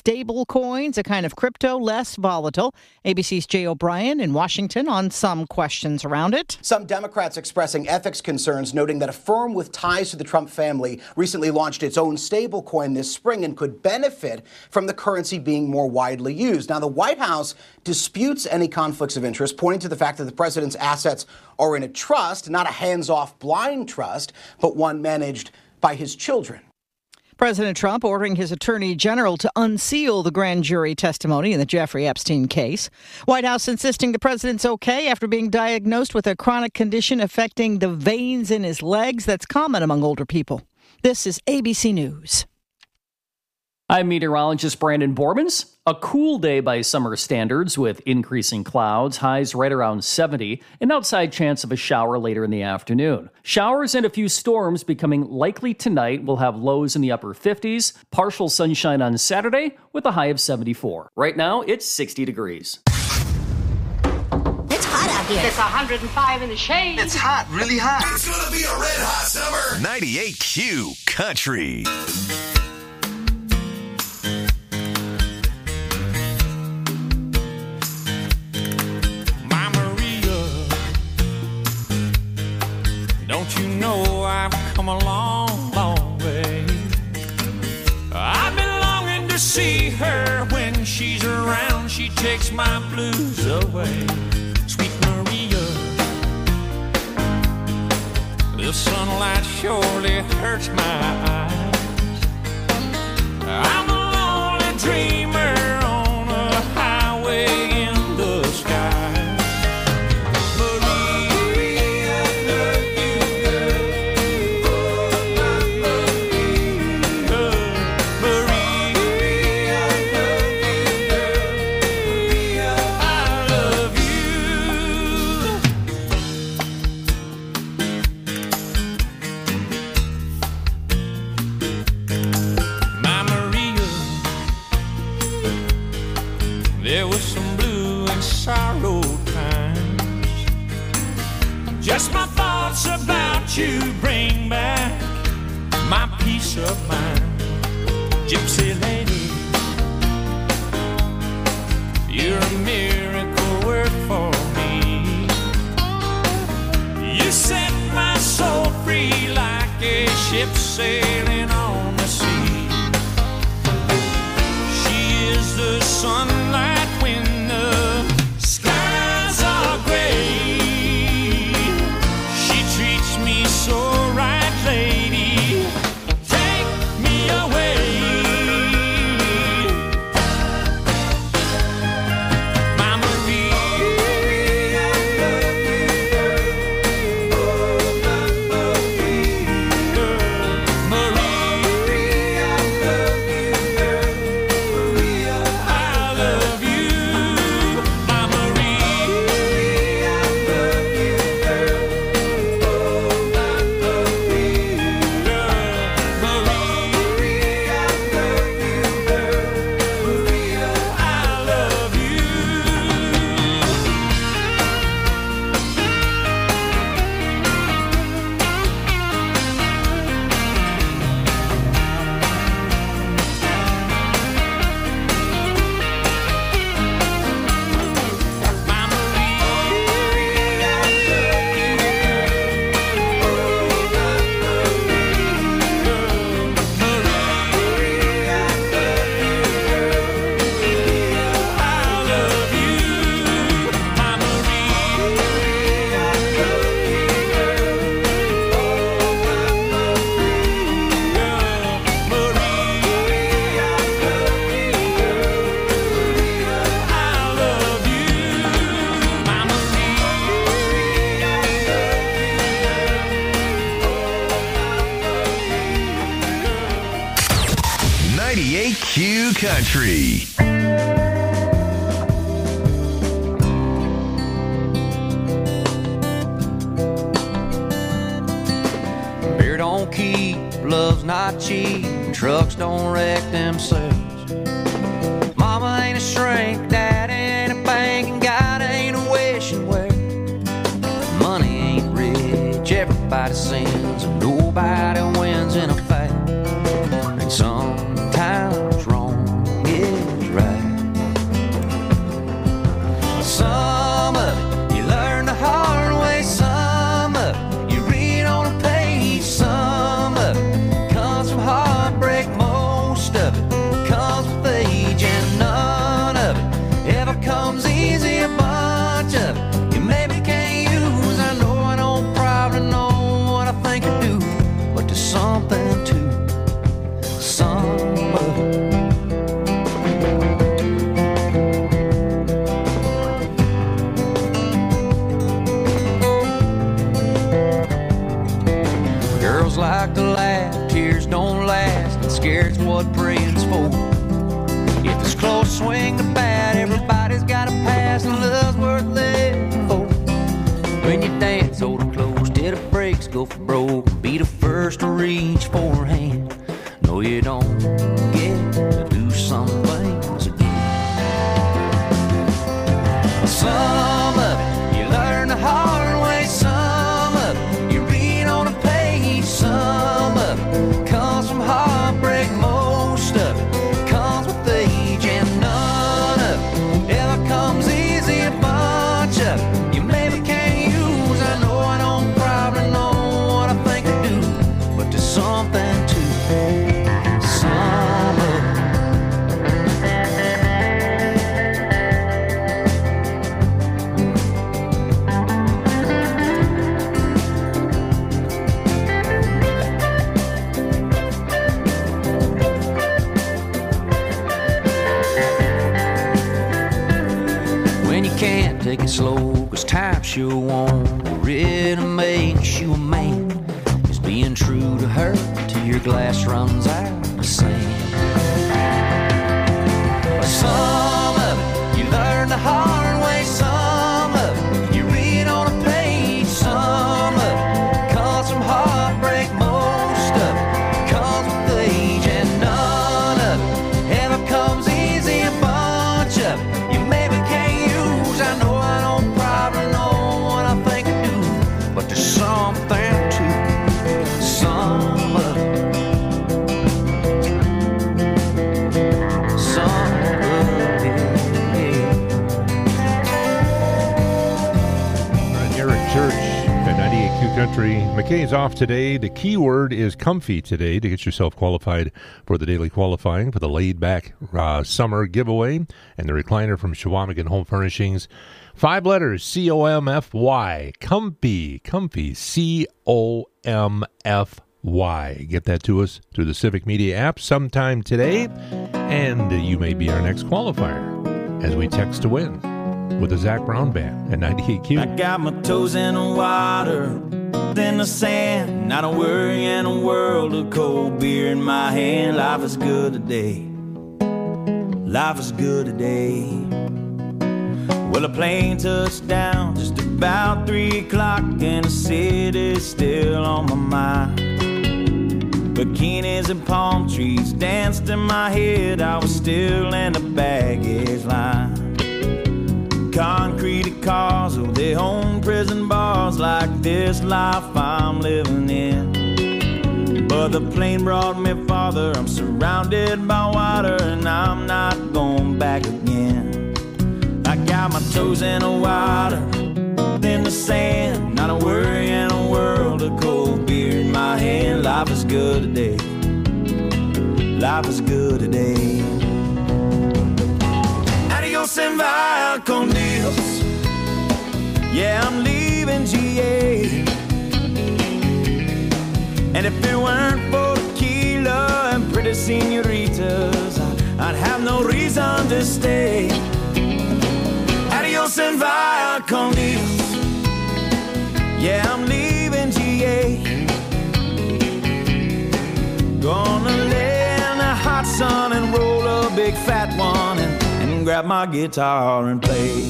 stable coins, a kind of crypto less volatile. ABC's Jay O'Brien in Washington on some questions around it. Some Democrats expressing ethics concerns, noting that a firm with ties to the Trump family recently launched its own stable coin this spring and could benefit from the currency being more widely used. Now, the White House disputes any conflicts of interest, pointing to the fact that the president's assets are in a trust, not a hands-off blind trust, but one managed by his children. President Trump ordering his attorney general to unseal the grand jury testimony in the Jeffrey Epstein case. White House insisting the president's okay after being diagnosed with a chronic condition affecting the veins in his legs that's common among older people. This is ABC News. I'm meteorologist Brandon Bormans. A cool day by summer standards with increasing clouds, highs right around 70, an outside chance of a shower later in the afternoon. Showers and a few storms becoming likely tonight. Will have lows in the upper 50s, partial sunshine on Saturday with a high of 74. Right now, it's 60 degrees. It's hot out here. It's 105 in the shade. It's hot, really hot. It's gonna be a red hot summer. 98Q Country. Don't you know I've come a long, long way? I've been longing to see her when she's around. She takes my blues away. Sweet Maria, the sunlight surely hurts my eyes. I'm a lonely dreamer on a highway in the sky. There was some blue and sorrow times. Just my thoughts about you bring back my peace of mind. Gypsy lady, you're a miracle work for me. You set my soul free like a ship sailing on the sea. She is the sunlight when the skies are gray. She treats me so right, lady. Take me away. My Maria, I love you. My I love you. My I love you. My I love you. My 98Q Country. Beer don't keep, love's not cheap, trucks don't wreck themselves. Mama ain't a shrink, dad ain't a bank, and God ain't a wishing well. Money ain't rich, everybody sins, and nobody wins in a fight. And sometimes wrong is reach for her hand. No, you don't get to do some things again. Some of it you learn the hard way, some of it you read on a page, some of it comes from heartbreak, most of it comes with age, and none of it ever comes easy. A bunch of it you maybe can't use. I know I don't probably know what I think I do, but there's something to some of it. When you can't take it slow, 'cause time sure won't. Really makes you a man, is being true to her till your glass runs out of sand. Some of it you learn the hard way, some of it you read on a page, some of it comes from heartbreak, most of it comes with age, and none of it ever comes easy. A bunch of it you maybe can't use. I know I don't probably know what I think I do, but there's something to some of it. Some of it. Eric Church at 98Q Country. McKay's off today. The key word is comfy today to get yourself qualified for the daily qualifying for the laid-back summer giveaway and the recliner from Chequamegon Home Furnishings. 5 letters, C-O-M-F-Y. Comfy, comfy, C-O-M-F-Y. Get that to us through the Civic Media app sometime today, and you may be our next qualifier as we text to win with the Zach Brown Band at 98Q. I got my toes in the water, in the sand, not a worry in a world of cold beer in my hand. Life is good today. Life is good today. Well, a plane touched down just about 3 o'clock, and the city's still on my mind. Bikinis and palm trees danced in my head. I was still in the baggage line. Concrete cars, oh, they own prison bars like this life I'm living in. But the plane brought me farther. I'm surrounded by water, and I'm not going back again. I got my toes in the water, in the sand, not a worry in a world of cold beer in my hand. Life is good today. Life is good today. Adios and via con Dios. Yeah, I'm leaving GA. And if it weren't for tequila and pretty senoritas, I'd have no reason to stay. Adios and via con Dios. Yeah, I'm leaving GA. Gonna lay in the hot sun and roll a big fat one and grab my guitar and play.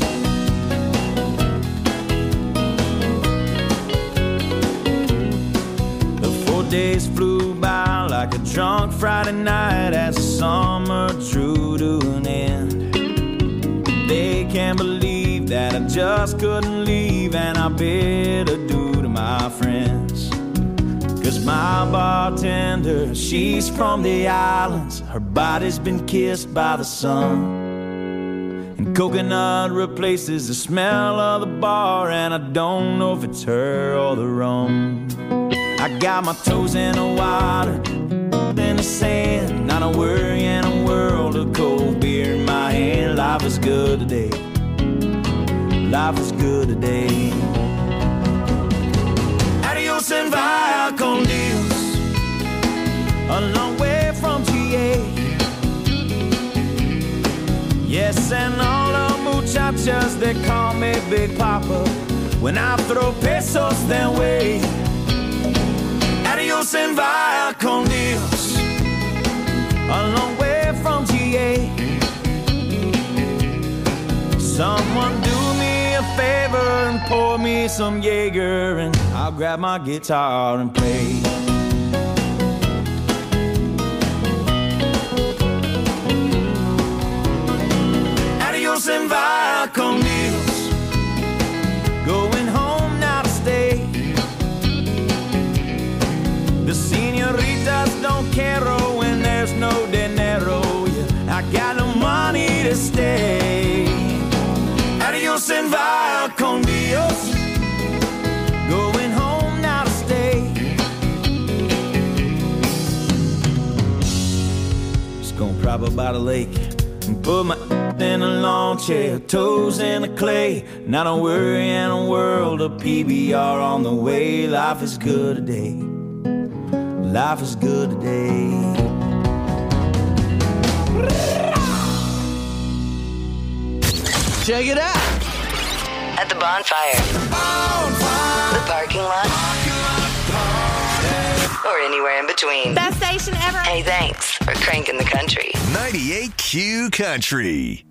The 4 days flew by like a drunk Friday night as the summer drew to an end. They can't believe that I just couldn't leave, and I bid adieu to my friends. 'Cause my bartender, she's from the islands. Her body's been kissed by the sun, and coconut replaces the smell of the bar, and I don't know if it's her or the rum. I got my toes in the water, in the sand, not a worry in a world of cold beer in my hand. Life is good today. Life is good today. Adios and via con Dios. A long way from GA. Yes, and all the muchachas, they call me Big Papa. When I throw pesos their way. Adios and via con Dios. A long way from GA. Someone do me a favor and pour me some Jaeger, and I'll grab my guitar and play. en va conmigo. Going home now to stay. The señoritas don't care when there's no dinero. Yeah, I got no money to stay. Adios en va con Dios. Going home now to stay. Just gonna prop up by the lake and put my in a lawn chair, toes in the clay. Not a worry in a world of PBR on the way. Life is good today. Life is good today. Check it out. At the bonfire. The parking lot. Or anywhere in between. Best station ever. Hey, thanks for cranking the country. 98Q Country.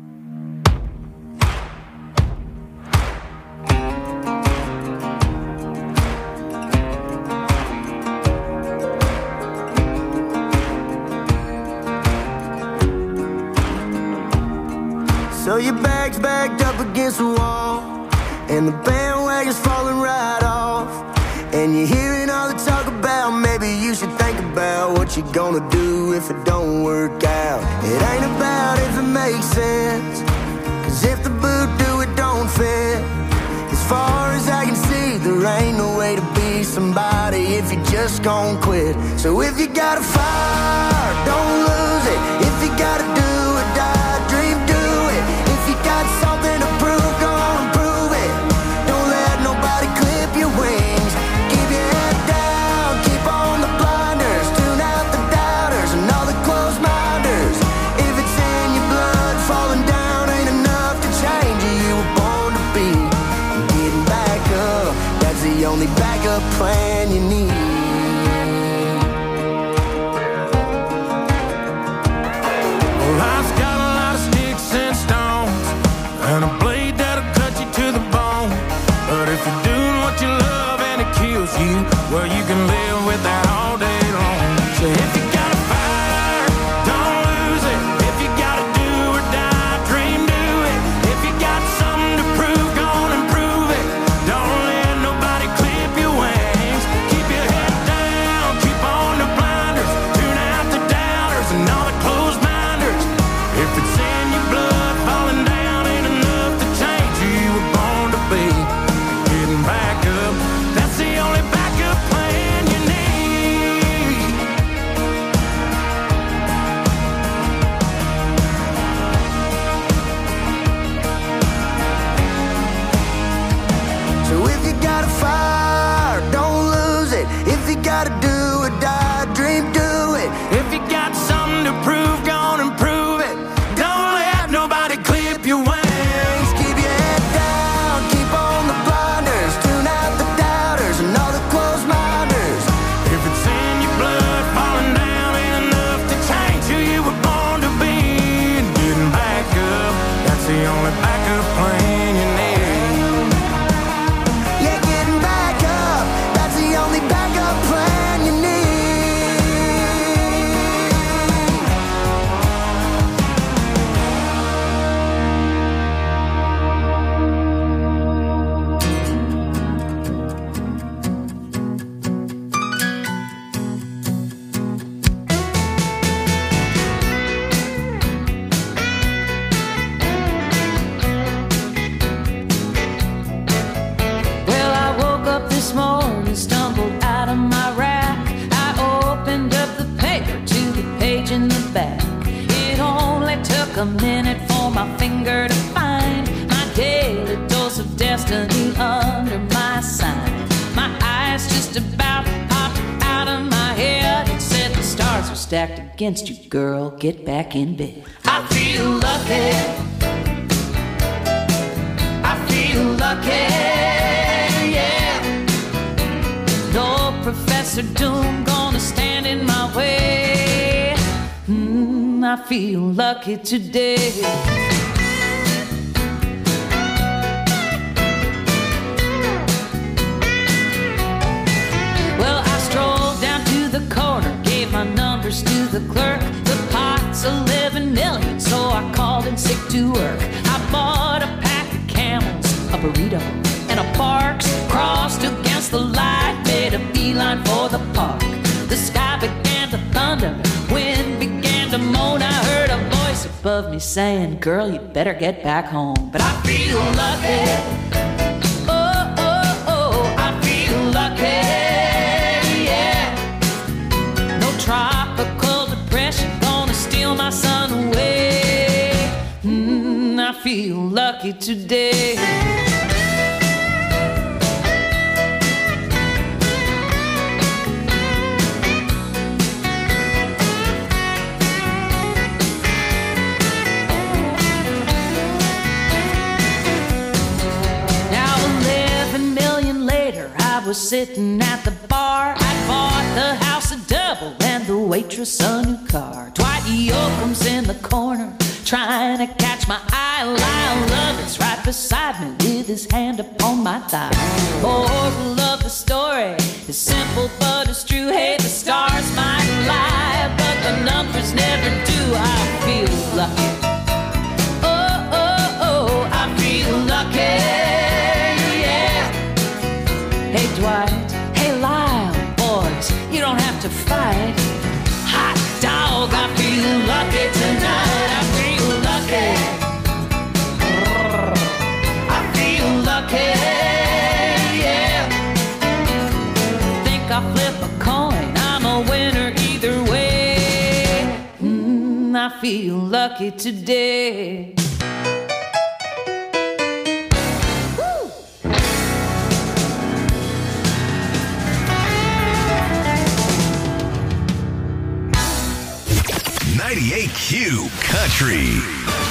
So your bag's backed up against the wall, and the bandwagon's falling right off, and you're hearing all the talk about maybe you should think about what you're gonna do if it don't work out. It ain't about if it makes sense, 'cause if the boot do, it don't fit. As far as I can see, there ain't no way to be somebody if you just gon' quit. So if you got a fire, don't lose it. If you gotta do or die, dream, do it. If you got something to prove, go on and prove it. Don't let nobody clip your wings. Keep your head down, keep on the blinders. Tune out the doubters and all the closed minders. If it's in your blood, falling down ain't enough to change you. You were born to be. Getting back up, that's the only backup plan you need. Life's got a lot of sticks and stones, and a blade that'll cut you to the bone. But if you're doing what you love and it kills you, well, you can live with that all day long. So if you got a fire, don't lose it. If you gotta do or die, dream, do it. If you got something to prove, go on and prove it. Don't let nobody clip your wings. Keep your head down, keep on the blinders. Tune out the doubters and all the closed minders. If it's in your blood, falling down ain't enough to change who you were born to be. Getting back up, that's the only backup plan you need. So if you got a fire, don't lose it. If you gotta do or die, dream, do it. If you got something to prove, go on and prove it. Don't let nobody clip your wings. Keep your head down, keep on the blinders. Tune out the doubters and all the closed minders. If it's in your blood, falling down ain't enough to change who you were born to be. And getting back up, that's the only backup plan you need. Yeah, getting back up, that's the only backup plan you need. Well, I woke up this morning, stumbled out of my rack. I opened up the paper to the page in the back. It only took a minute for my finger to find my daily dose of destiny under my sign. My eyes just about popped out of my head. It said the stars are stacked against you, girl. Get back in bed. I feel lucky. I feel lucky. Yeah. No Professor Doom gonna stand in my way. I feel lucky today. Well, I strolled down to the corner, gave my numbers to the clerk. The pot's 11 million, so I called in sick to work. above me saying, girl, you better get back home. But I feel lucky. Oh, oh, oh, I feel lucky, yeah. No tropical depression gonna steal my sun away. I feel lucky today. I was sitting at the bar. I bought the house a double and the waitress a new car. Dwight Yoakam's in the corner trying to catch my eye. Lyle Lovett's right beside me with his hand upon my thigh. Moral of the story is simple but it's true. Hey, the stars might lie, but the numbers never do. I feel lucky. Oh, oh, oh, I feel lucky. Hey Dwight, hey Lyle, boys, you don't have to fight. Hot dog, I feel lucky tonight. I feel lucky. I feel lucky, yeah. Think I'll flip a coin, I'm a winner either way. I feel lucky today. 98Q Country.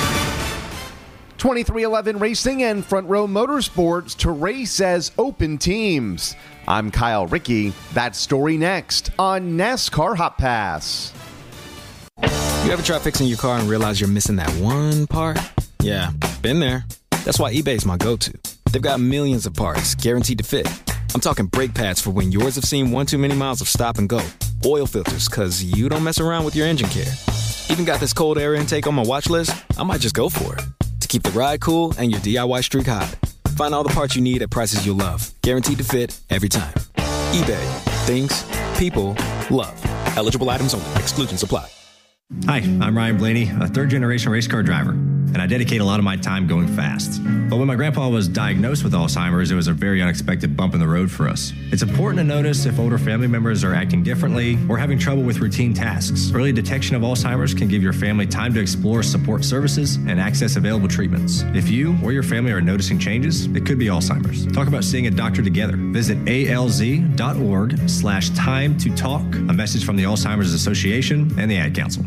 2311 Racing and Front Row Motorsports to race as open teams. I'm Kyle Rickey. That story next on NASCAR Hot Pass. You ever try fixing your car and realize you're missing that one part? Yeah, been there. That's why eBay's my go-to. They've got millions of parts guaranteed to fit. I'm talking brake pads for when yours have seen one too many miles of stop and go. Oil filters, because you don't mess around with your engine care. Even got this cold air intake on my watch list. I might just go for it. To keep the ride cool and your DIY streak hot. Find all the parts you need at prices you'll love. Guaranteed to fit every time. eBay. Things. People. Love. Eligible items only. Exclusions apply. Hi, I'm Ryan Blaney, a third-generation race car driver, and I dedicate a lot of my time going fast. But when my grandpa was diagnosed with Alzheimer's, it was a very unexpected bump in the road for us. It's important to notice if older family members are acting differently or having trouble with routine tasks. Early detection of Alzheimer's can give your family time to explore support services and access available treatments. If you or your family are noticing changes, it could be Alzheimer's. Talk about seeing a doctor together. Visit alz.org/time to talk. A message from the Alzheimer's Association and the Ad Council.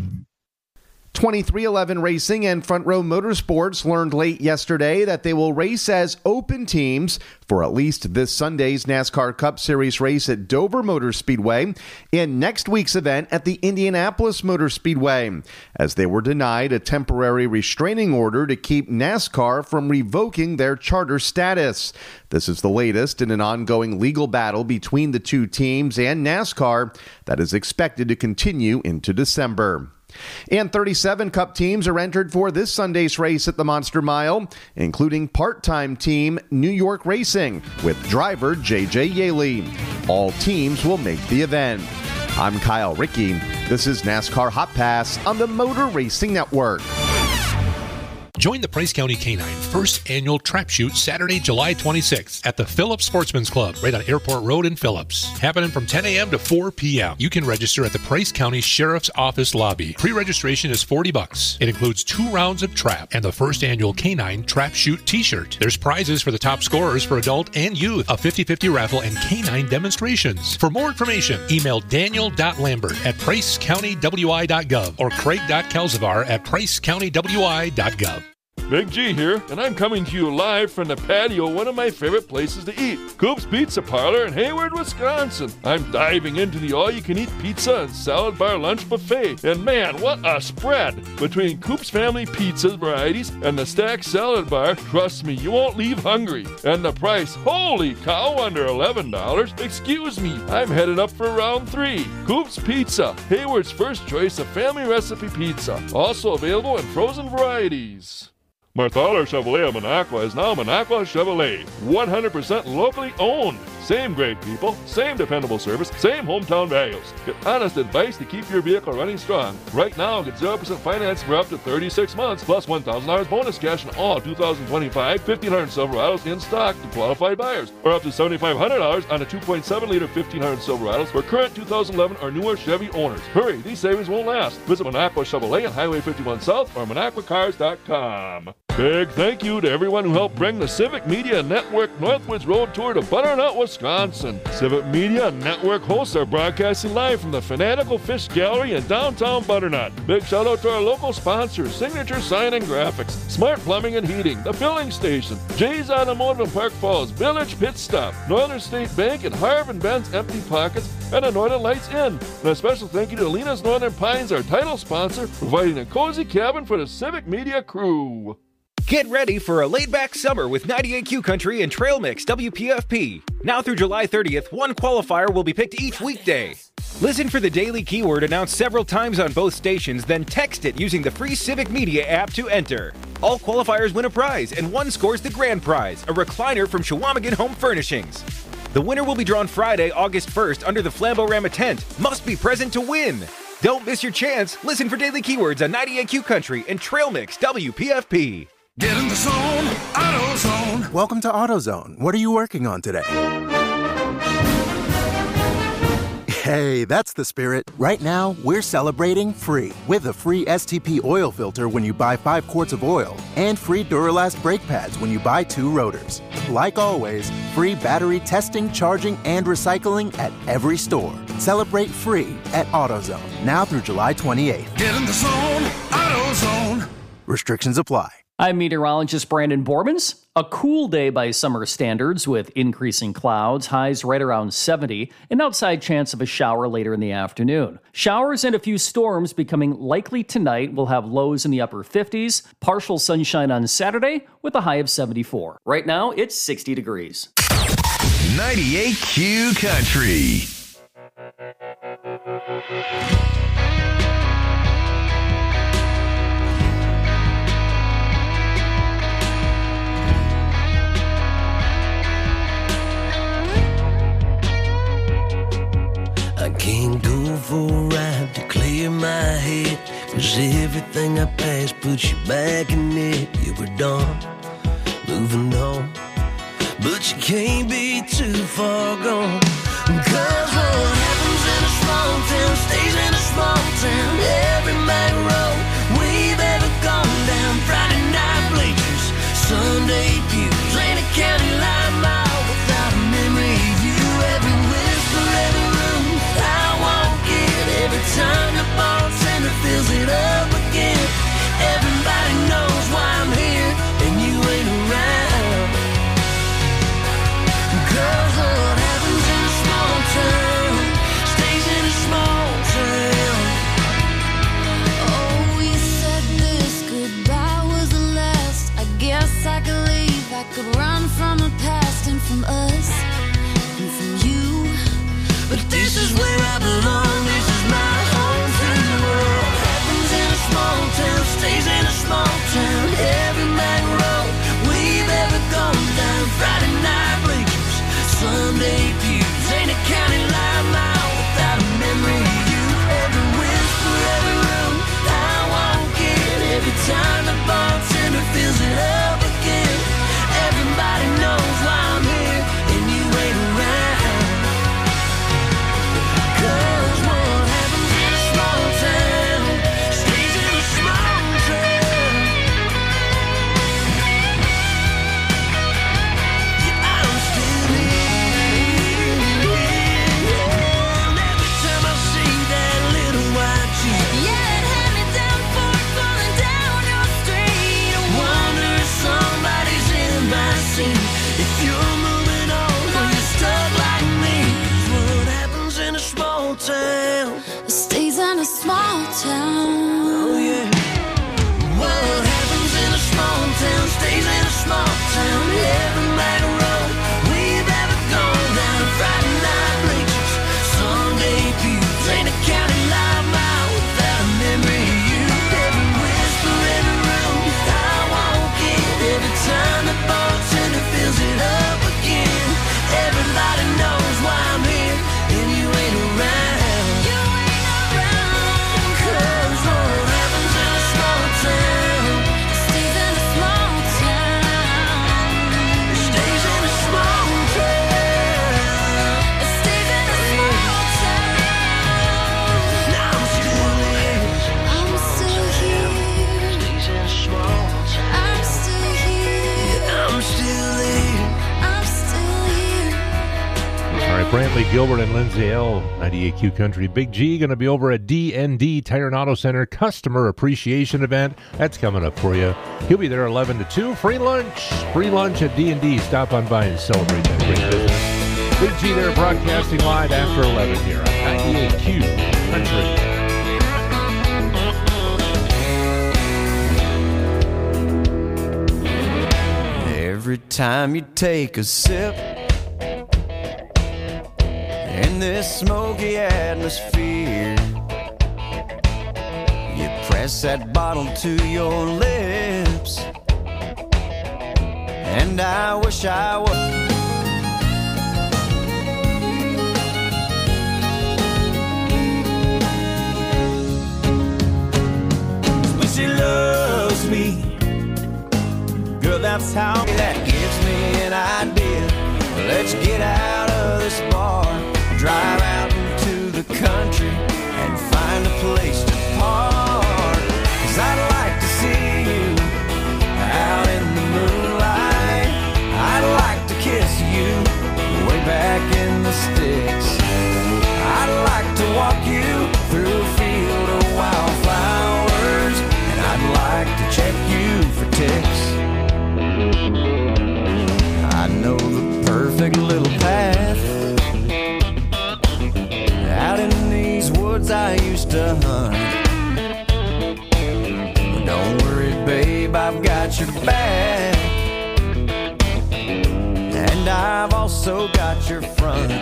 2311 Racing and Front Row Motorsports learned late yesterday that they will race as open teams for at least this Sunday's NASCAR Cup Series race at Dover Motor Speedway and next week's event at the Indianapolis Motor Speedway, as they were denied a temporary restraining order to keep NASCAR from revoking their charter status. This is the latest in an ongoing legal battle between the two teams and NASCAR that is expected to continue into December. And 37 Cup teams are entered for this Sunday's race at the Monster Mile, including part-time team New York Racing with driver J.J. Yaley. All teams will make the event. I'm Kyle Rickey. This is NASCAR Hot Pass on the Motor Racing Network. Join the Price County Canine first annual trap shoot Saturday, July 26th at the Phillips Sportsman's Club right on Airport Road in Phillips. Happening from 10 a.m. to 4 p.m. You can register at the Price County Sheriff's Office lobby. Pre-registration is $40. It includes 2 rounds of trap and the first annual Canine Trap Shoot t-shirt. There's prizes for the top scorers for adult and youth, a 50-50 raffle, and canine demonstrations. For more information, email daniel.lambert@pricecountywi.gov or craig.kelzevar@pricecountywi.gov. Big G here, and I'm coming to you live from the patio of one of my favorite places to eat, Coop's Pizza Parlor in Hayward, Wisconsin. I'm diving into the all-you-can-eat pizza and salad bar lunch buffet, and man, what a spread! Between Coop's family pizza varieties and the stacked salad bar, trust me, you won't leave hungry. And the price, holy cow, under $11. Excuse me, I'm headed up for round 3. Coop's Pizza, Hayward's first choice of family recipe pizza, also available in frozen varieties. Marthaler Chevrolet of Minocqua is now Minocqua Chevrolet. 100% locally owned. Same great people, same dependable service, same hometown values. Get honest advice to keep your vehicle running strong. Right now, get 0% finance for up to 36 months, plus $1,000 bonus cash in all 2025 1500 Silverados in stock to qualified buyers, or up to $7,500 on a 2.7-liter 1500 Silverados for current 2011 or newer Chevy owners. Hurry, these savings won't last. Visit Minocqua Chevrolet on Highway 51 South or MinocquaCars.com. Big thank you to everyone who helped bring the Civic Media Network Northwoods Road Tour to Butternut, Wisconsin. Civic Media Network hosts are broadcasting live from the Fanatical Fish Gallery in downtown Butternut. Big shout out to our local sponsors, Signature Sign and Graphics, Smart Plumbing and Heating, The Filling Station, Jay's Automotive in Park Falls, Village Pit Stop, Northern State Bank, and Harv and Ben's Empty Pockets, and the Northern Lights Inn. And a special thank you to Lena's Northern Pines, our title sponsor, providing a cozy cabin for the Civic Media crew. Get ready for a laid-back summer with 98Q Country and Trail Mix WPFP. Now through July 30th, one qualifier will be picked each weekday. Listen for the daily keyword announced several times on both stations, then text it using the free Civic Media app to enter. All qualifiers win a prize, and one scores the grand prize, a recliner from Chequamegon Home Furnishings. The winner will be drawn Friday, August 1st under the Flambeau-Rama tent. Must be present to win. Don't miss your chance. Listen for daily keywords on 98Q Country and Trail Mix WPFP. Get in the zone, AutoZone. Welcome to AutoZone. What are you working on today? Hey, that's the spirit. Right now, we're celebrating free with a free STP oil filter when you buy 5 quarts of oil and free Duralast brake pads when you buy 2 rotors. Like always, free battery testing, charging, and recycling at every store. Celebrate free at AutoZone, now through July 28th. Get in the zone, AutoZone. Restrictions apply. I'm meteorologist Brandon Bormans. A cool day by summer standards with increasing clouds, highs right around 70, an outside chance of a shower later in the afternoon. Showers and a few storms becoming likely tonight. Will have lows in the upper 50s, partial sunshine on Saturday with a high of 74. Right now, it's 60 degrees. 98Q Country. I can't go for a ride to clear my head, 'cause everything I pass puts you back in it. You were done, moving on, but you can't be too far gone. 'Cause what happens in a small town stays in a small town. Every back road we've ever gone down. Friday night bleachers, Sunday pews, ain't a county line mile without a memory of you. Every whisper, every room I walk in, every time the bartender fills it up again. Everybody knows why I'm here and you ain't around. 'Cause what happens in a small town stays in a small town. Oh, you said this goodbye was the last. I guess I could leave. I could run from the past and from us and from you. But this is where I belong. This is my home free world. What happens in a small town stays in a small town. Every back road we've ever gone down. Friday night bleachers, Sunday pews, ain't a county line mile without a memory of you. Every whisper, every room I walk in, every time the bartender fills it up again. Everybody knows why I'm here and you ain't around. 'Cause what happens in a small town stays in a small town. Yeah, I'm still here. And every time I see that little white Jeep, yeah, it had me down for it falling down your street. I wonder if somebody's in my seat. If you're moving on or you're stuck like me. 'Cause what happens in a small town stays in a small town. Oh yeah. What happens in a small town stays in a small town. Every back road we've ever gone down. Friday night bleachers, Sunday pews, ain't a county line mile without a memory of you. Every whisper, every room I walk Brantley Gilbert and Lindsay L. 98Q Country. Big G going to be over at D&D Tire and Auto Center Customer Appreciation Event. That's coming up for you. He'll be there 11 to 2. Free lunch at D&D. Stop on by and celebrate that great business. Big G there broadcasting live after 11 here on 98Q Country. Every time you take a sip in this smoky atmosphere, you press that bottle to your lips, and I wish I was. She loves me, girl, that's how. That gives me an idea. Let's get out of this bar, drive out into the country, and find a place to park. 'Cause I'd like to see you out in the moonlight. I'd like to kiss you way back in the sticks. I'd like to walk you through a field of wildflowers, and I'd like to check you for ticks. I know the perfect little path out in these woods I used to hunt. But don't worry, babe, I've got your back, and I've also got your front.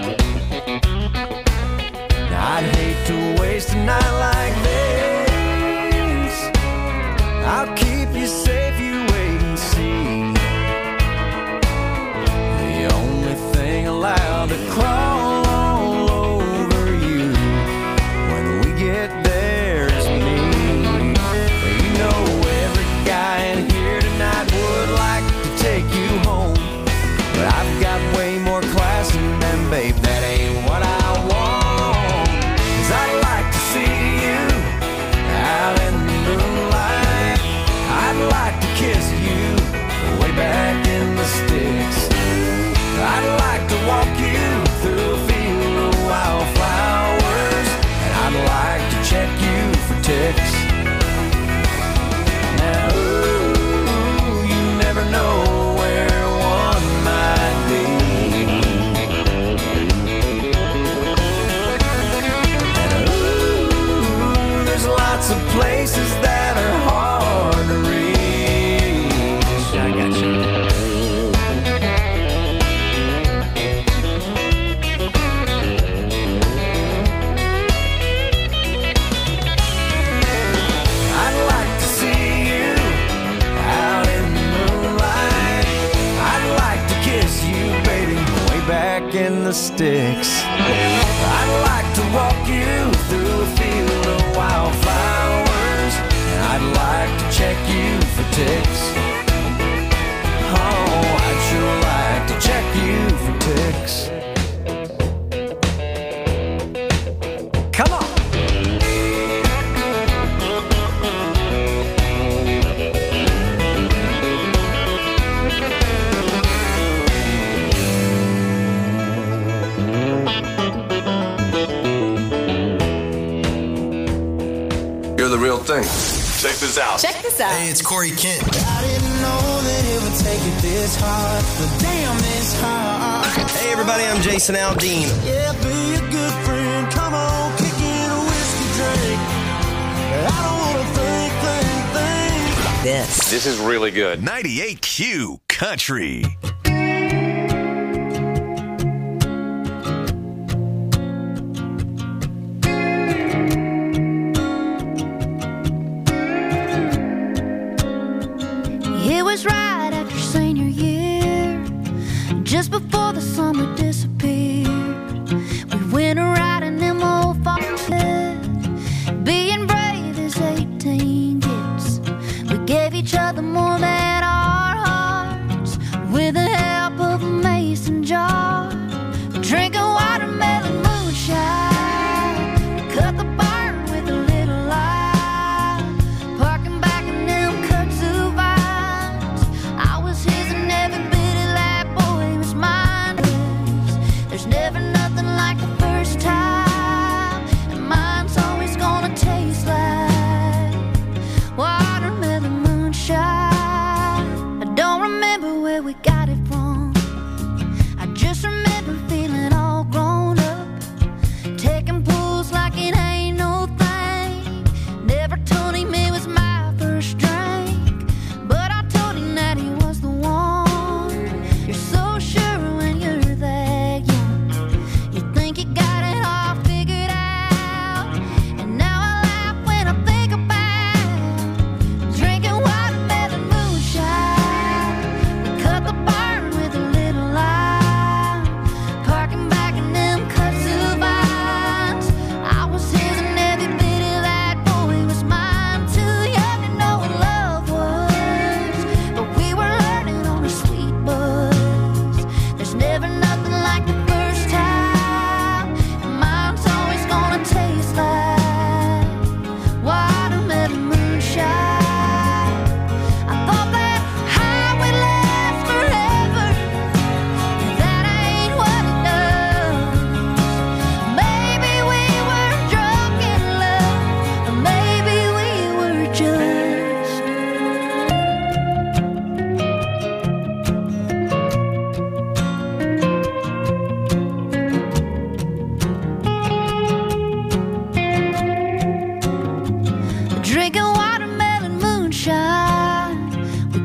I'd hate to waste a night like this. I'll keep you safe, you wait and see. The only thing allowed to crawl all over you when we get there is me. You know every guy in here tonight would like to take you home, but I've got way more class than them, babe, that ain't what I want. 'Cause I'd like to see you out in the moonlight. I'd like to kiss you way back in the sticks. I'd like to walk you through a field of wildflowers, and I'd like to check you for ticks. Now, ooh, you never know where one might be. And ooh, there's lots of places that are hard to reach. I got you. In the sticks, I'd like to walk you through a field of wildflowers, and I'd like to check you for ticks. Oh, I'd sure like to check you for ticks. Come on. The real thing. Check this out. Check this out. Hey, it's Corey Kent. I didn't know that it would take it this hard, but damn, it's hard. Hey, everybody, I'm Jason Aldean. Yeah, be a good friend. Come on, kick in a whiskey drink. I don't want to think. This is really good. 98Q Country. It was right after senior year, just before the summer disappeared. We went riding them old foxes, being brave as 18 gets. We gave each other more than our hearts, with the help of a mason jar. Drinking watermelon moonshine, cut the barn with a little light, parking back in them kudzu vines. I was his and every bit of that boy was mine. There's never nothing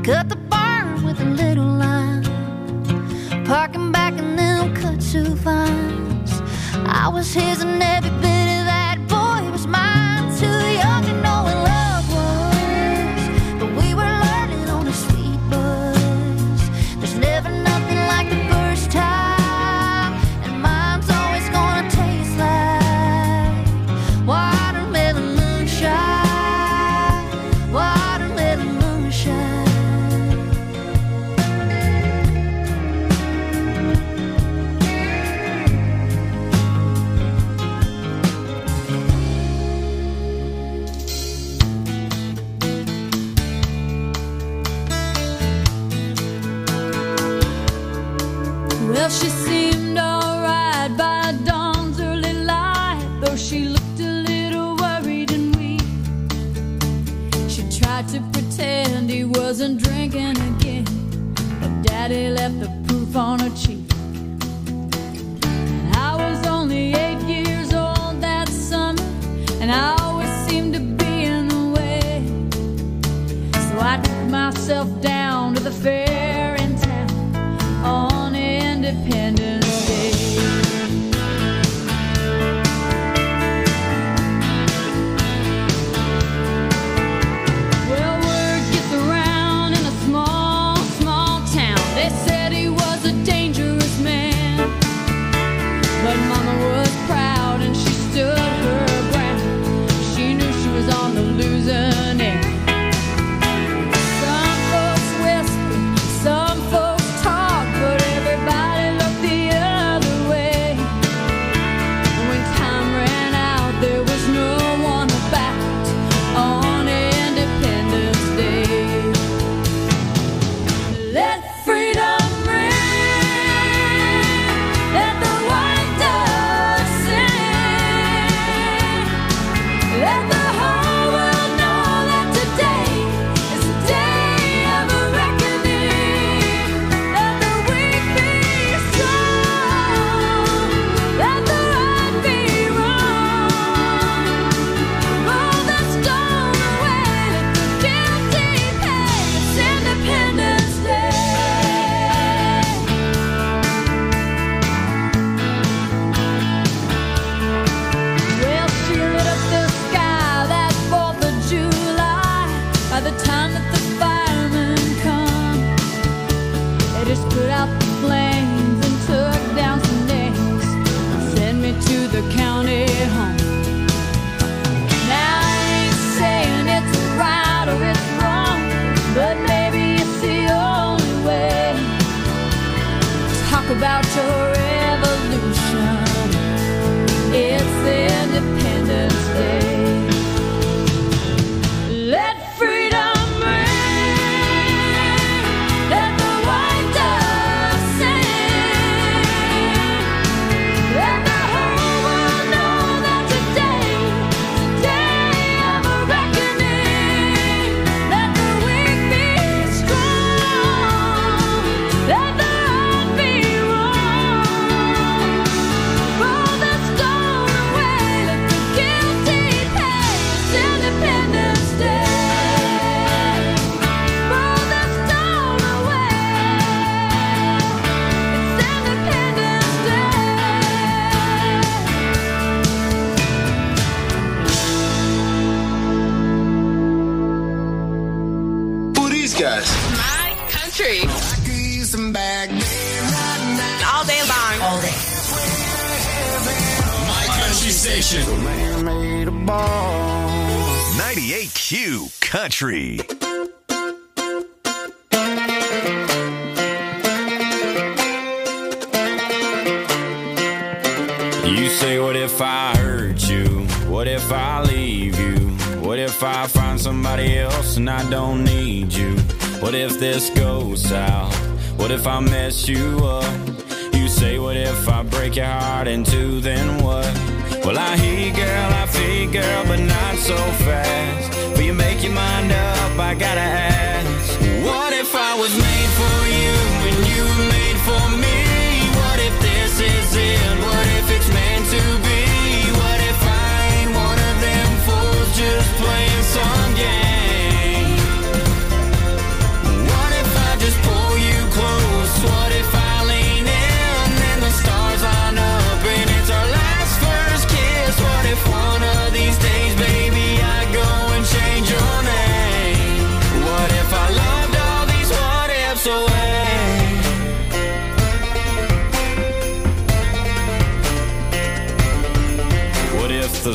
cut the barn with a little line, parking back in them kudzu vines. I was his and every bit of that boy was mine. Too young to know what love was, but we were learning on a sweet buzz. There's never nothing like the first time, and mine's always gonna taste like watermelon moonshine, watermelon moonshine. Well, she seemed alright by dawn's early light, though she looked a little worried and weak. She tried to pretend he wasn't drinking again, but Daddy left the proof on her cheek. And I was only 8 years old that summer, and I always seemed to be in the way. So I took myself down to the fair in town on Independence Day. Well, word gets around in a small, small town. They said he was a dangerous man, but Mama was proud and she stood her ground. She knew she was on the losing end. Some folks whisper, some folks talk, but everybody looked the other way. When time ran out, there was no one about on Independence Day. Let freedom ring, let the white dove sing, let the whole world know that today is the day of a reckoning. Let the weak be strong, let the right be wrong. Roll the stone away, let the guilty pay. It's Independence Day. Well, she lit up the sky that 4th of July. By the time that the firemen come, they just put out the flames and took down some names and sent me to the county home. Now I ain't saying it's right or it's wrong, but maybe it's the only way. Talk about your revolution. It's Independence Day. Let freedom ring, let the white dove sing, let the whole world know that today is the day of a reckoning. Let the weak be strong, let the right be wrong. Roll the stone away, let the guilty pay. It's Independence Day. Roll the stone away. It's Independence Day. Who are these guys? My country. All day long. All day. My country station. 98Q Country. You say, what if I hurt you? What if I leave you? What if I find somebody else and I don't need you? What if this goes south? What if I mess you up? You say, what if I break your heart in two, then what? Well, I hear you, girl, I feel you, girl, but not so fast. Will you make your mind up? I gotta ask. What if I was made for you and you were made for me? What if this is it? What if it's meant to be? What if I ain't one of them fools just playing some game?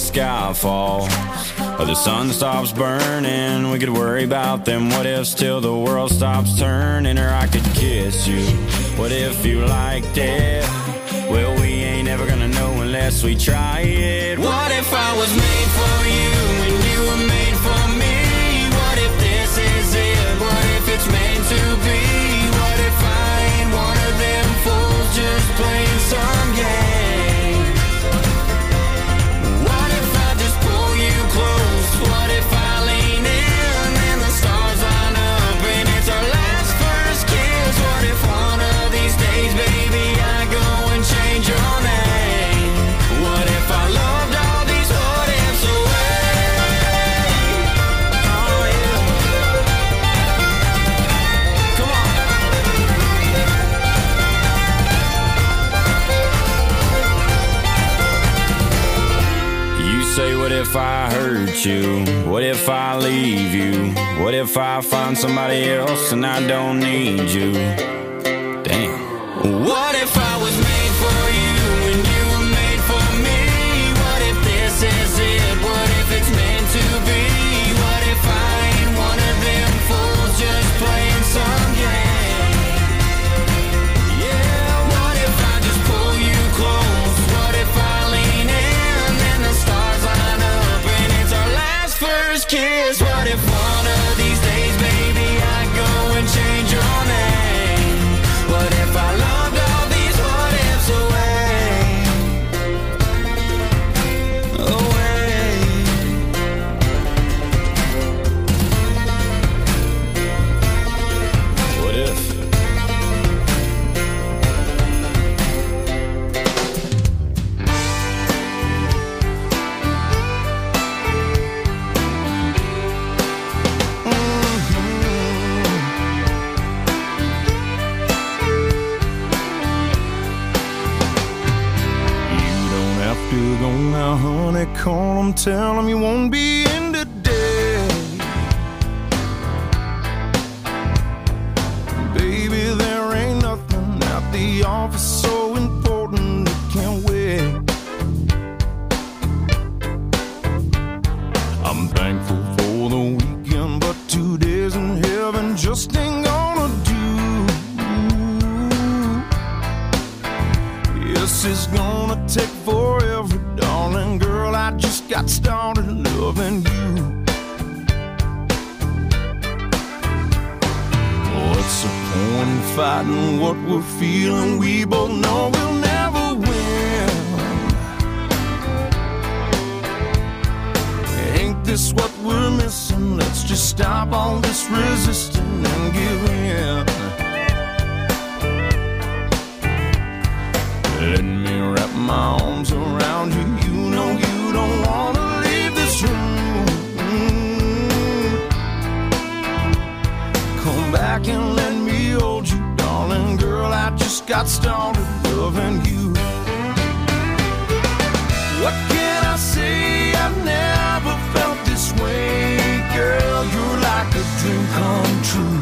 sky falls or the sun stops burning. We could worry about them what ifs till the world stops turning. Or I could kiss you, what if you liked it? Well, we ain't ever gonna know unless we try it. What if I was made for you and you were made for me? What if this is it? What if it's meant to be? What if I ain't one of them fools just playing some game? What if I just pull you close? What if I lean in and the stars line up and it's our last first kiss? What if one of these days, baby, I go and change your name? What if I loved all these what ifs away? Oh yeah. Come on. You say, what if I hurt you? What if I leave you? What if I find somebody else and I don't need you? Damn. What if I was made for you and you were made for me? What if this is it? What if it's meant to be? What if I ain't one of them fools just playing some game? Yeah, what if I just pull you close? What if I lean in and the stars line up and it's our last first kiss? What if one of these days, baby, I go and change your name? What if I loved all these what ifs away? Away. What if? To go now, honey, call them, tell them you won't be in today. Baby, there ain't nothing at the office so important it can't wait. I'm thankful for the weekend, but 2 days in heaven just ain't gonna do. Yes, it's gonna take forever, darling girl. I just got started loving you. What's the point in fighting what we're feeling? We both know we'll never win. Ain't this what we're missing? Let's just stop all this resisting and give in. Let me wrap my arms around you. You know you don't want to leave this room. Come back and let me hold you, darling girl. I just got started loving you. What can I say? I've never felt this way. Girl, you're like a dream come true.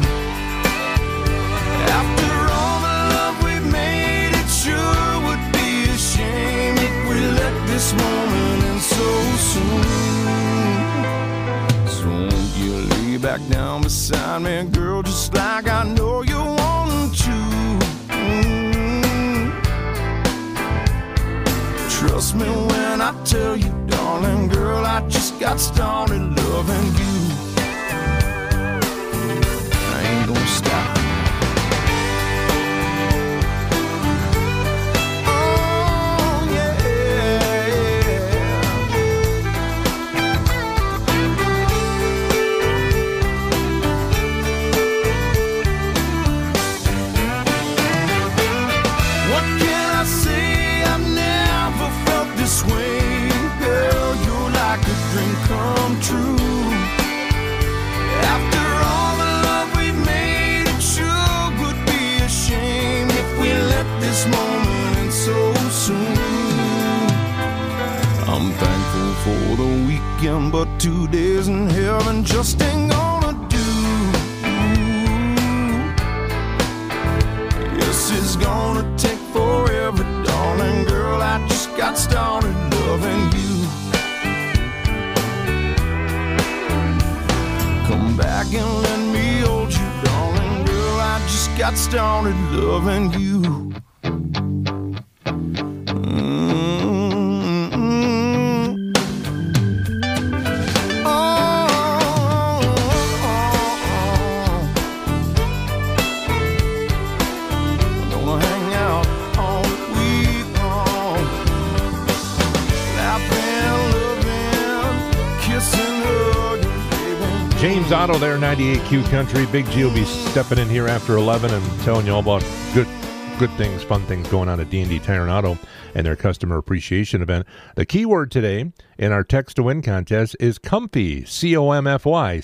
After all the love we've made, it sure would be a shame if we let this moment end so soon. So won't you lay back down beside me, girl, just like I know you want to. Trust me when I tell you, darling girl, I just got started loving you. I ain't gonna stop. Come true. After all the love we made, it sure would be a shame if we let this moment end so soon. I'm thankful for the weekend, but 2 days in heaven just ain't gonna do. Yes, it's gonna take forever, darling girl. I just got started loving you. got started loving you. James Otto there, 98Q Country. Big G will be stepping in here after 11 and telling you all about good things, fun things going on at D&D Tire and Auto and their customer appreciation event. The keyword today in our text to win contest is comfy, C-O-M-F-Y,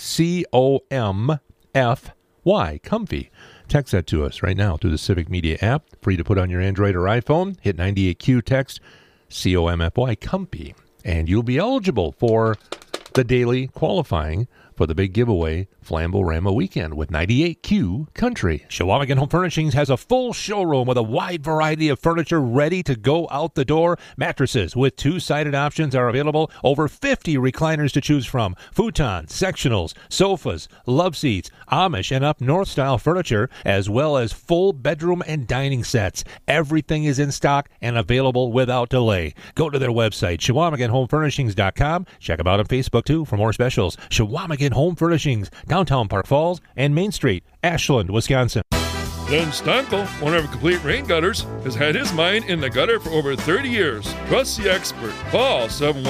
C-O-M-F-Y, comfy. Text that to us right now through the Civic Media app, free to put on your Android or iPhone. Hit 98Q text, C-O-M-F-Y, comfy, and you'll be eligible for the daily qualifying for the big giveaway Flambo-Rama weekend with 98Q Country. Chequamegon Home Furnishings has a full showroom with a wide variety of furniture ready to go out the door. Mattresses with two-sided options are available. Over 50 recliners to choose from. Futons, sectionals, sofas, love seats, Amish and up north style furniture, as well as full bedroom and dining sets. Everything is in stock and available without delay. Go to their website, ChequamegonHomeFurnishings.com. Check them out on Facebook too for more specials. Chequamegon Home Furnishings, downtown Park Falls and Main Street, Ashland, Wisconsin. Len Stankel, owner of Complete Rain Gutters, has had his mind in the gutter for over 30 years. Trust the expert. Call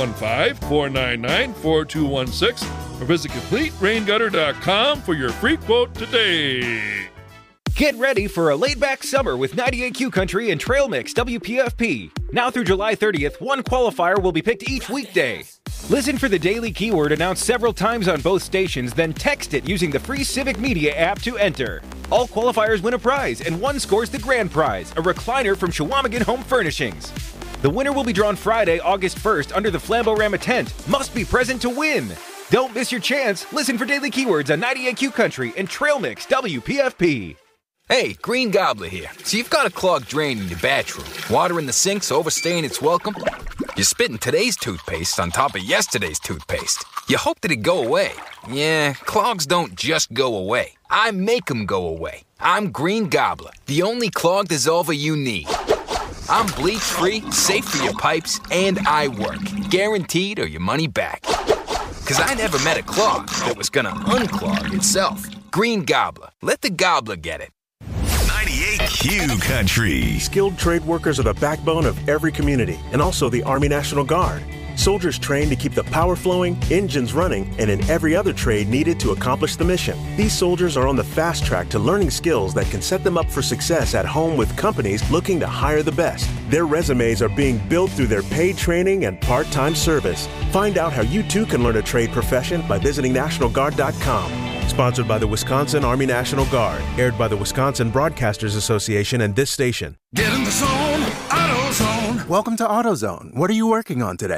715-499-4216 or visit CompleteRainGutter.com for your free quote today. Get ready for a laid-back summer with 98Q Country and Trail Mix WPFP. Now through July 30th, one qualifier will be picked each weekday. Listen for the daily keyword announced several times on both stations, then text it using the free Civic Media app to enter. All qualifiers win a prize, and one scores the grand prize, a recliner from Chequamegon Home Furnishings. The winner will be drawn Friday, August 1st under the Flambo-Rama tent. Must be present to win. Don't miss your chance. Listen for daily keywords on 98Q Country and Trail Mix WPFP. Hey, Green Gobbler here. So you've got a clogged drain in your bathroom. Water in the sink's overstaying its welcome. You're spitting today's toothpaste on top of yesterday's toothpaste. You hope that it go away. Yeah, clogs don't just go away. I make them go away. I'm Green Gobbler, the only clog dissolver you need. I'm bleach-free, safe for your pipes, and I work. Guaranteed or your money back. Because I never met a clog that was gonna unclog itself. Green Gobbler. Let the gobbler get it. 98Q Country. Skilled trade workers are the backbone of every community and also the Army National Guard. Soldiers trained to keep the power flowing, engines running, and in every other trade needed to accomplish the mission. These soldiers are on the fast track to learning skills that can set them up for success at home with companies looking to hire the best. Their resumes are being built through their paid training and part-time service. Find out how you too can learn a trade profession by visiting NationalGuard.com. Sponsored by the Wisconsin Army National Guard. Aired by the Wisconsin Broadcasters Association and this station. Get in the zone, AutoZone. Welcome to AutoZone. What are you working on today?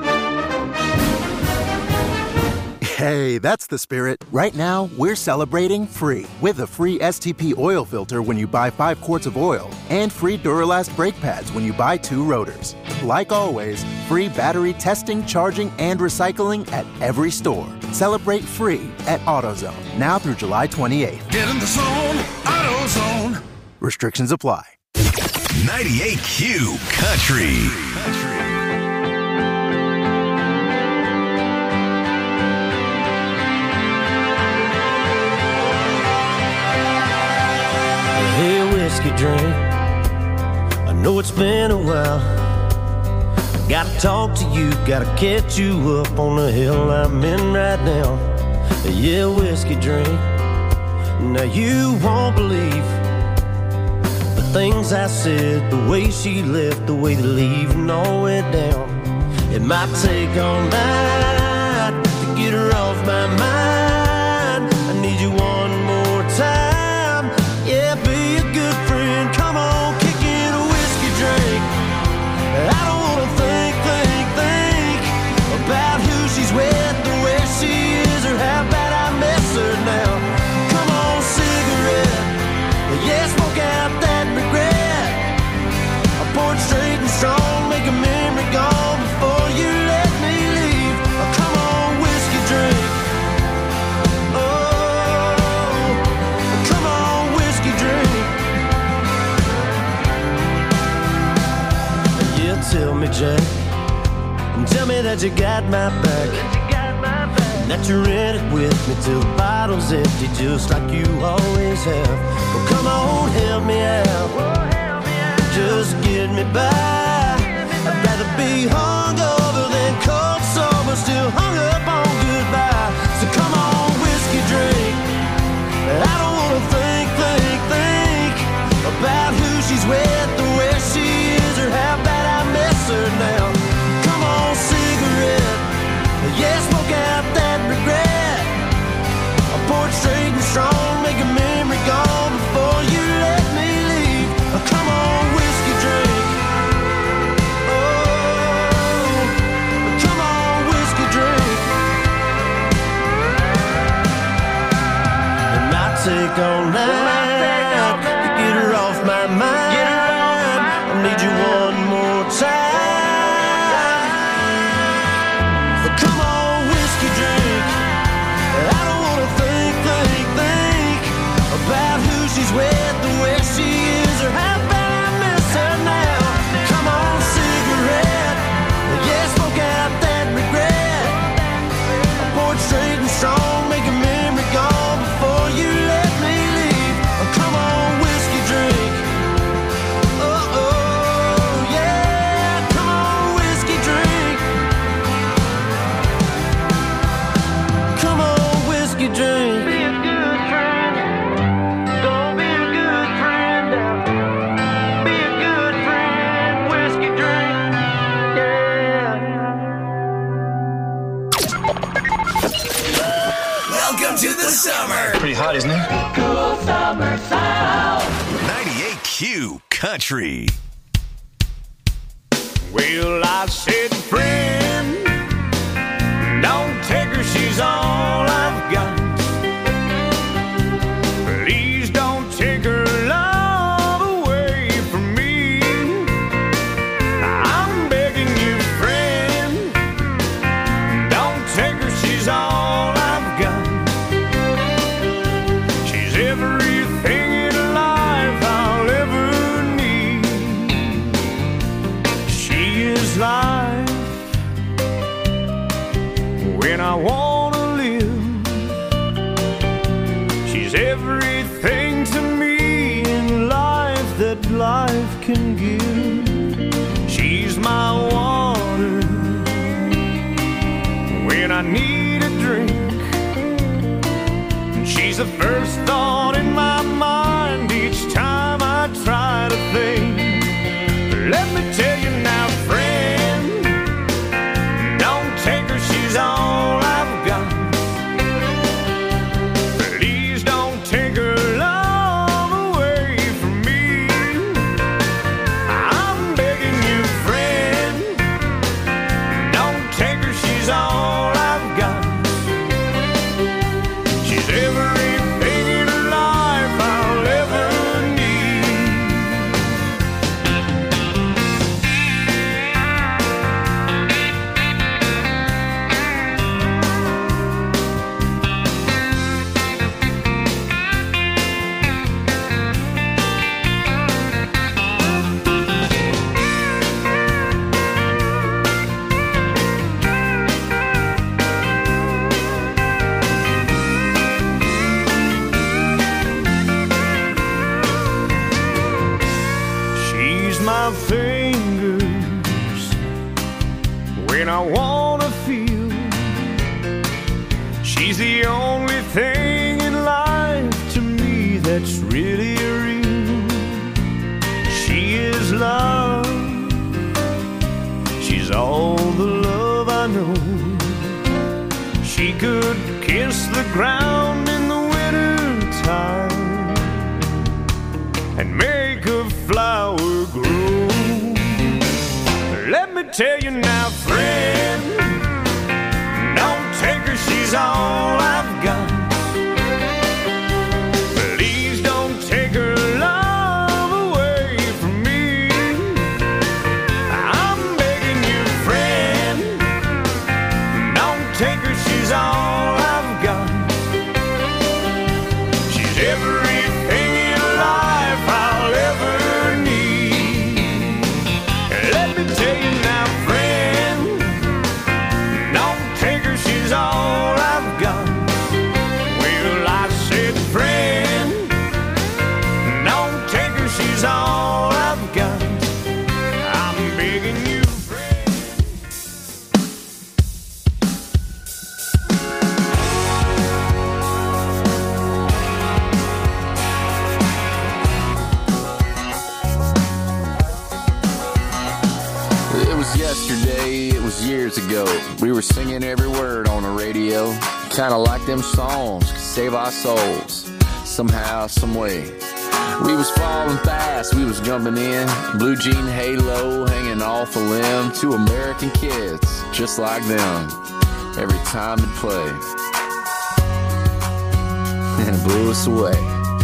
Hey, that's the spirit. Right now, we're celebrating free with a free STP oil filter when you buy 5 quarts of oil and free Duralast brake pads when you buy 2 rotors. Like always, free battery testing, charging, and recycling at every store. Celebrate free at AutoZone now through July 28th. Get in the zone, AutoZone. Restrictions apply. 98Q Country. Hey, whiskey drink, I know it's been a while. Gotta talk to you, gotta catch you up on the hill I'm in right now. Yeah, whiskey drink, now you won't believe the things I said, the way she left, the way the leaving all went down. It might take all night to get her off my mind. I need you one more time. Yeah, be a good friend. Come on, kick in a whiskey drink. I don't wanna think about who she's with or where she is or how bad I miss her now. Come on, cigarette. Yeah, smoke out that regret. I pour it straight and strong, make a memory gone before you let me leave. Oh, come on, whiskey drink. Jack, and tell me that you got my back. That you're in it with me till the bottle's empty, just like you always have. Well, come on, help me out. Just get me by. I'd rather be hungover than cold sober, still hung up on goodbye. So come on, whiskey drink. I don't wanna think about who she's with or where she is or how bad I miss her now. Come on, cigarette. Yeah, smoke out that regret. I pour it straight and strong, make a memory gone before you let me leave. Come on, whiskey drink. Oh, come on, whiskey drink. And I take all night to get her off my mind. I need you one more time. Come on, whiskey drink. I don't wanna think about who she's with or where she is or how bad I miss her now. Come on, cigarette. Yeah, smoke out that regret. I pour it straight and strong, make a memory gone before you let me leave. Come on, whiskey drink. Oh, oh, yeah. Come on, whiskey drink. Come on, whiskey drink. Be a good friend. Gonna be a good friend now. Be a good friend. Whiskey drink. Yeah. Welcome to the summer. Pretty hot, isn't it? Cool summer sound. 98Q Country. Well, I said, friend, don't take her, she's all I've got. Please don't take her love away from me. I'm begging you, friend, don't take her, she's all I've got. She's everything in life I'll ever need. She is life when I wanna live. She's everything to me in life that life can give. She's my water when I need a drink. And she's the first thought in my mind each time I try to think. Let me tell you now, friend, don't take her, she's all I've got. Please don't take her love away from me. I'm begging you, friend, don't take her, she's all I've got. She's everything in life I'll ever need. She's my fingers when I wanna feel. She's the only thing in life to me that's really real. She is love. She's all the love I know. She could kiss the ground in the winter time and make a flower grow. Let me tell you now, friend, don't take her, she's all I've got. Please don't take her love away from me. I'm begging you, friend, don't take her, she's all I've got. She's everything in life I'll ever need. Let me tell you now, was years ago. We were singing every word on the radio. Kinda like them songs could save our souls. Somehow, some way. We was falling fast, we was jumping in. Blue jean halo hanging off a limb. Two American kids, just like them. Every time it played. And it blew us away.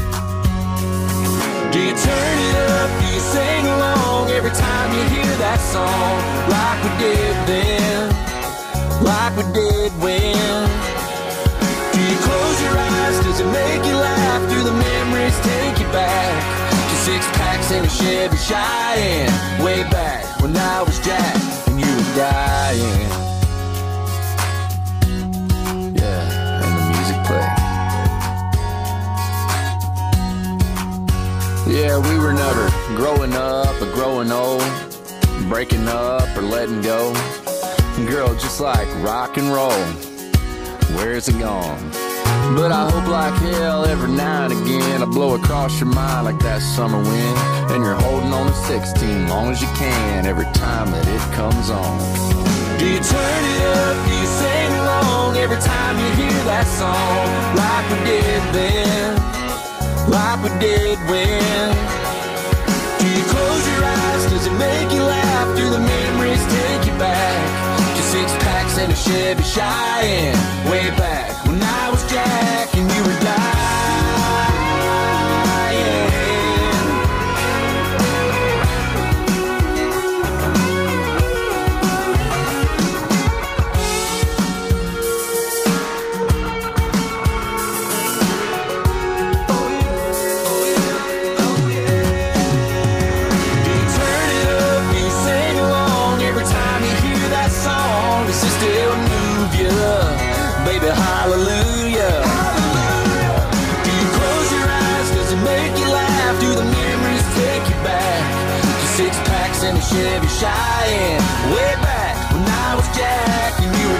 Do you turn it up? Do you sing along every time you hear that song? Like we did then, like we did when. Do you close your eyes? Does it make you laugh? Do the memories take you back to 6 packs in a Chevy Cheyenne? Way back when I was Jack and you were dying. Yeah, and the music played. Yeah, we were never growing up or growing old, breaking up or letting go. Girl, just like rock and roll, where's it gone? But I hope like hell every now and again I blow across your mind like that summer wind, and you're holding on to 16 long as you can every time that it comes on. Do you turn it up? Do you sing along every time you hear that song? Like we did then, like we did when. Do you close your eyes? Does it make you laugh? Do the memories take you back to 6 packs and a Chevy Cheyenne? Way back when I was Jack and you were dying. Hallelujah. Do you close your eyes? Does it make you laugh? Do the memories take you back to 6 packs and a Chevy Cheyenne? Way back when I was Jack and you were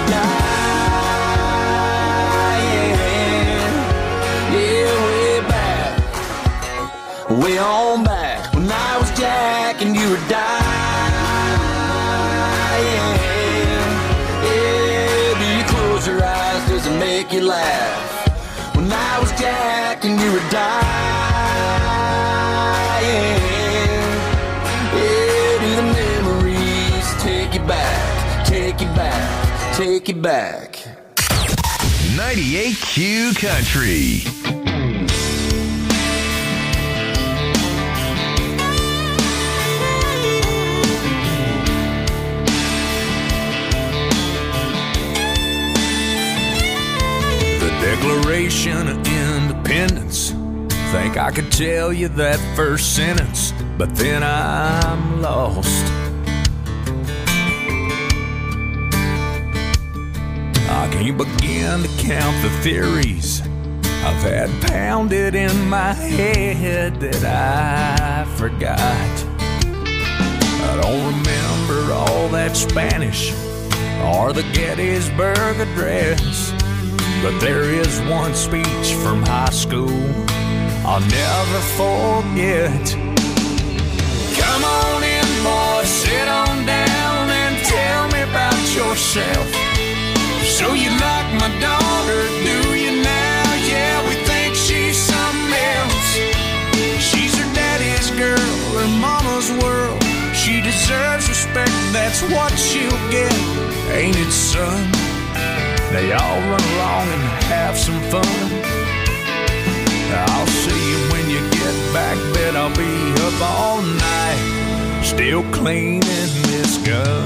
dying. Yeah, way back, way on back when I was Jack and you were dying. Your eyes, does it make you laugh? When I was Jack and you were dying. Yeah, do the memories take you back, take you back, take you back. 98Q Country. Declaration of Independence. Think I could tell you that first sentence, but then I'm lost. I can't begin to count the theories I've had pounded in my head that I forgot. I don't remember all that Spanish or the Gettysburg Address, but there is one speech from high school I'll never forget. Come on in, boy, sit on down and tell me about yourself. So you like my daughter, do you now? Yeah, we think she's something else. She's her daddy's girl, her mama's world. She deserves respect, that's what she'll get, ain't it, son? They all run along and have some fun. I'll see you when you get back, bet I'll be up all night, still cleaning this gun.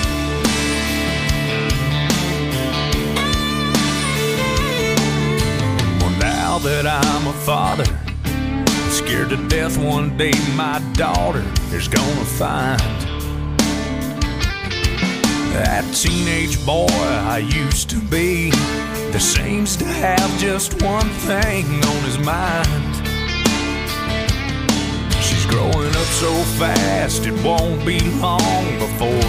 Well, now that I'm a father, I'm scared to death one day my daughter is gonna find that teenage boy I used to be that seems to have just one thing on his mind. She's growing up so fast it won't be long before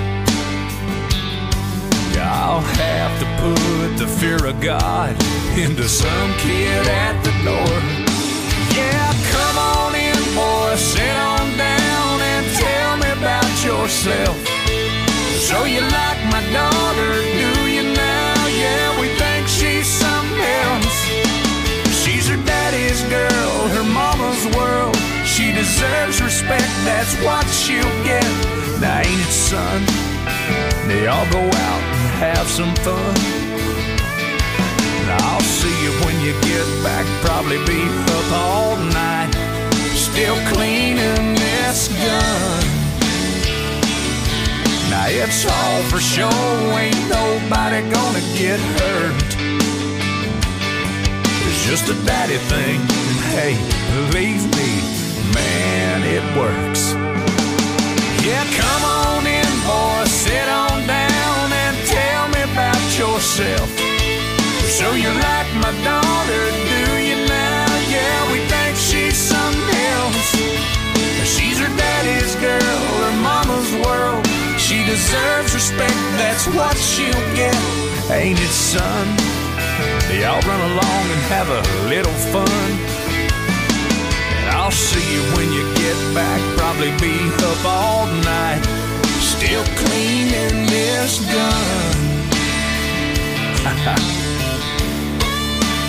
I'll have to put the fear of God into some kid at the door. Yeah, come on in, boy, sit on down and tell me about yourself. So you like my daughter, do you now? Yeah, we think she's something else. She's her daddy's girl, her mama's world. She deserves respect, that's what she'll get. Now ain't it, son? They all go out and have some fun. Now I'll see you when you get back. Probably be up all night, still cleaning this gun. Now it's all for show, ain't nobody gonna get hurt. It's just a daddy thing, and hey, believe me, man, it works. Yeah, come on in, boy, sit on down and tell me about yourself. So you like my daughter, do you now? Yeah, we think she's something else. She's her daddy's girl, her mama's world. She deserves respect, that's what she'll get. Ain't it, son? Y'all run along and have a little fun. And I'll see you when you get back. Probably be up all night, still cleaning this gun.